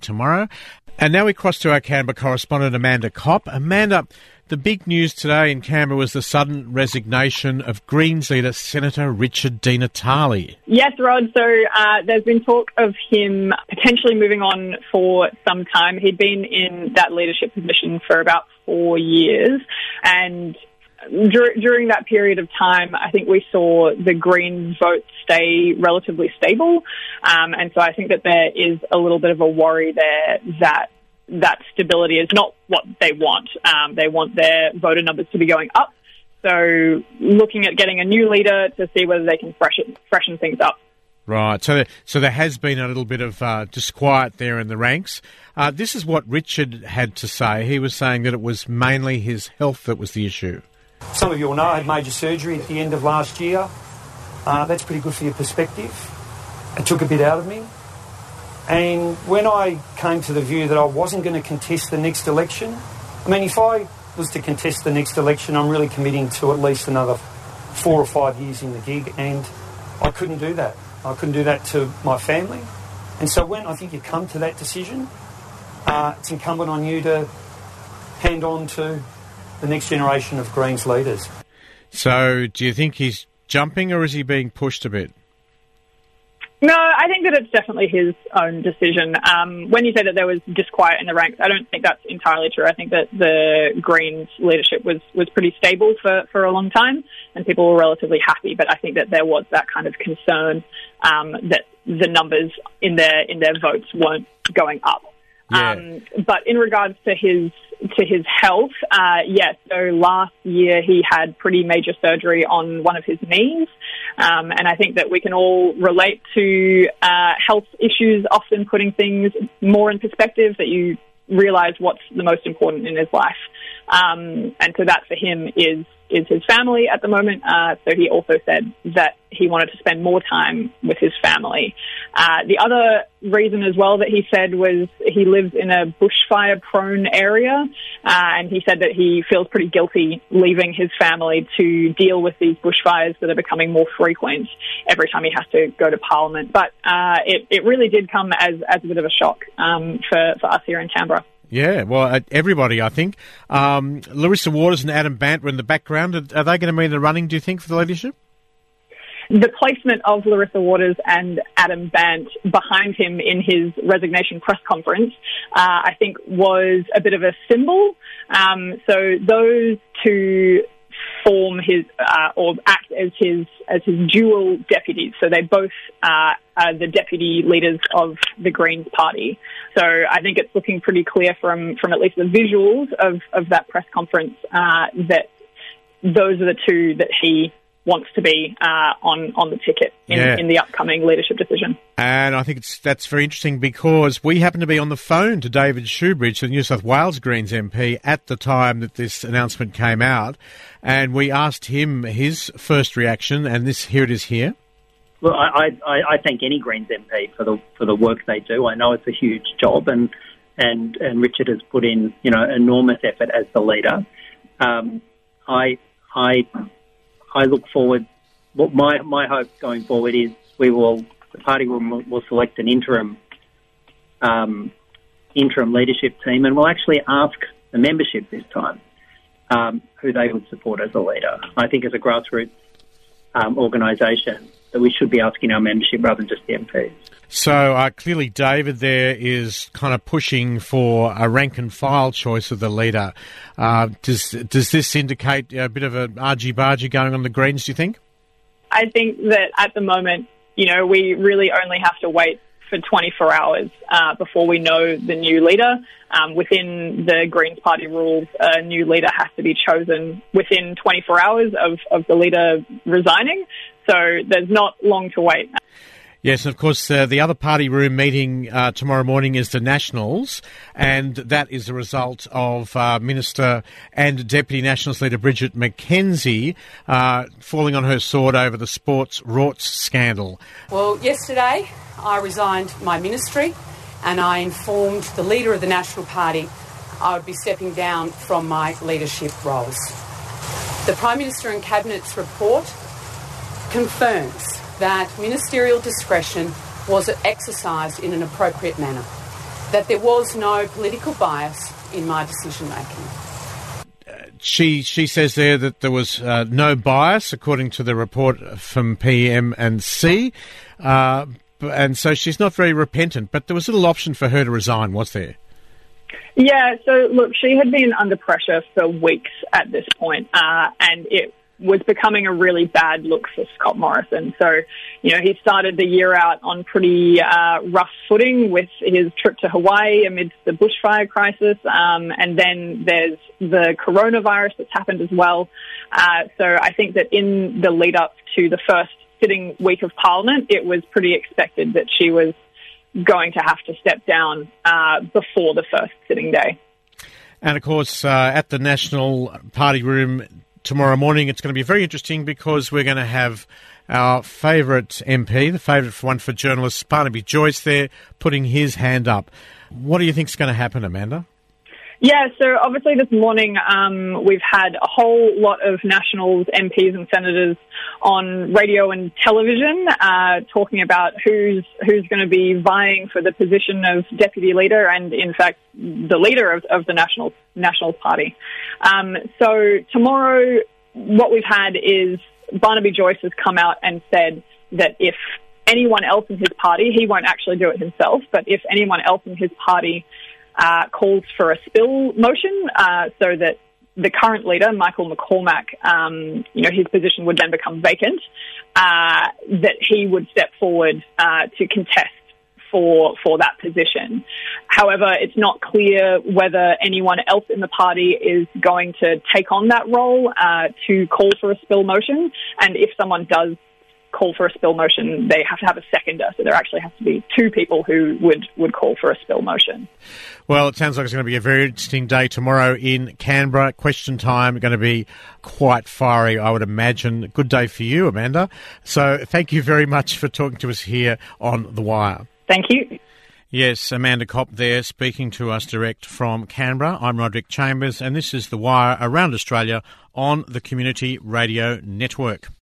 tomorrow. And now we cross to our Canberra correspondent, Amanda Kopp. Amanda, the big news today in Canberra was the sudden resignation of Greens leader Senator Richard Di Natale. Yes, Rod. So there's been talk of him potentially moving on for some time. He'd been in that leadership position for about 4 years, and during that period of time, I think we saw the Greens vote stay relatively stable. And so I think that there is a little bit of a worry there that stability is not what they want. They want their voter numbers to be going up. So looking at getting a new leader to see whether they can freshen things up. Right. So there has been a little bit of disquiet there in the ranks. This is what Richard had to say. He was saying that it was mainly his health that was the issue. Some of you will know I had major surgery at the end of last year. That's pretty good for your perspective. It took a bit out of me. And when I came to the view that I wasn't going to contest the next election, I mean, if I was to contest the next election, I'm really committing to at least another 4 or 5 years in the gig, and I couldn't do that. I couldn't do that to my family. And so when I think you come to that decision, it's incumbent on you to hand on to the next generation of Greens leaders. So do you think he's jumping, or is he being pushed a bit? No, I think that it's definitely his own decision. When you say that there was disquiet in the ranks, I don't think that's entirely true. I think that the Greens leadership was pretty stable for a long time, and people were relatively happy. But I think that there was that kind of concern that the numbers in their votes weren't going up. Yeah. But in regards to his health, yes. So last year he had pretty major surgery on one of his knees, and I think that we can all relate to health issues often putting things more in perspective, that you realise what's the most important in his life, and so that for him is his family at the moment. So he also said that he wanted to spend more time with his family. The other reason as well that he said was he lives in a bushfire-prone area, and he said that he feels pretty guilty leaving his family to deal with these bushfires that are becoming more frequent every time he has to go to Parliament. But it really did come as a bit of a shock for us here in Canberra. Yeah, well, everybody, I think. Larissa Waters and Adam Bandt were in the background. Are they going to be in the running, do you think, for the leadership? The placement of Larissa Waters and Adam Bandt behind him in his resignation press conference, I think, was a bit of a symbol. So those two form his or act as his dual deputies. So they both are the deputy leaders of the Greens party. So I think it's looking pretty clear from at least the visuals of that press conference that those are the two that he wants to be on the ticket in the upcoming leadership decision. And I think that's very interesting because we happened to be on the phone to David Shoebridge, the New South Wales Greens MP, at the time that this announcement came out, and we asked him his first reaction, and here it is here. Well, I thank any Greens MP for the work they do. I know it's a huge job, and Richard has put in enormous effort as the leader. I look forward. What my hope going forward is the party will select an interim leadership team, and we'll actually ask the membership this time who they would support as a leader. I think as a grassroots organisation that we should be asking our membership rather than just the MPs. So clearly David there is kind of pushing for a rank and file choice of the leader. Does this indicate a bit of an argy-bargy going on the Greens, do you think? I think that at the moment, we really only have to wait for 24 hours before we know the new leader. Within the Greens party rules, a new leader has to be chosen within 24 hours of the leader resigning. So there's not long to wait. Yes, and of course, the other party room meeting tomorrow morning is the Nationals, and that is a result of Minister and Deputy Nationals leader Bridget McKenzie falling on her sword over the sports rorts scandal. Well, yesterday I resigned my ministry and I informed the leader of the National Party I would be stepping down from my leadership roles. The Prime Minister and Cabinet's report confirms that ministerial discretion was exercised in an appropriate manner. that there was no political bias in my decision-making. She says there that there was no bias, according to the report from PM&C, and so she's not very repentant. But there was a little option for her to resign, was there? Yeah, so look, she had been under pressure for weeks at this point, and it was becoming a really bad look for Scott Morrison. So, he started the year out on pretty rough footing with his trip to Hawaii amidst the bushfire crisis, and then there's the coronavirus that's happened as well. So I think that in the lead up to the first sitting week of Parliament, it was pretty expected that she was going to have to step down before the first sitting day. And of course, at the National Party Room tomorrow morning, it's going to be very interesting because we're going to have our favourite MP, the favourite one for journalists, Barnaby Joyce, there, putting his hand up. What do you think is going to happen, Amanda? Yeah, so obviously this morning we've had a whole lot of Nationals, MPs and senators on radio and television talking about who's going to be vying for the position of deputy leader and, in fact, the leader of the Nationals Party. So tomorrow what we've had is Barnaby Joyce has come out and said that if anyone else in his party, he won't actually do it himself, but if anyone else in his party calls for a spill motion, so that the current leader, Michael McCormack, his position would then become vacant, that he would step forward to contest for that position. However, it's not clear whether anyone else in the party is going to take on that role to call for a spill motion, and if someone does call for a spill motion, they have to have a seconder. So there actually has to be two people who would call for a spill motion. Well, it sounds like it's going to be a very interesting day tomorrow in Canberra. Question time going to be quite fiery, I would imagine. Good day for you, Amanda. So thank you very much for talking to us here on The Wire. Thank you. Yes, Amanda Kopp there speaking to us direct from Canberra. I'm Roderick Chambers and this is The Wire around Australia on the Community Radio Network.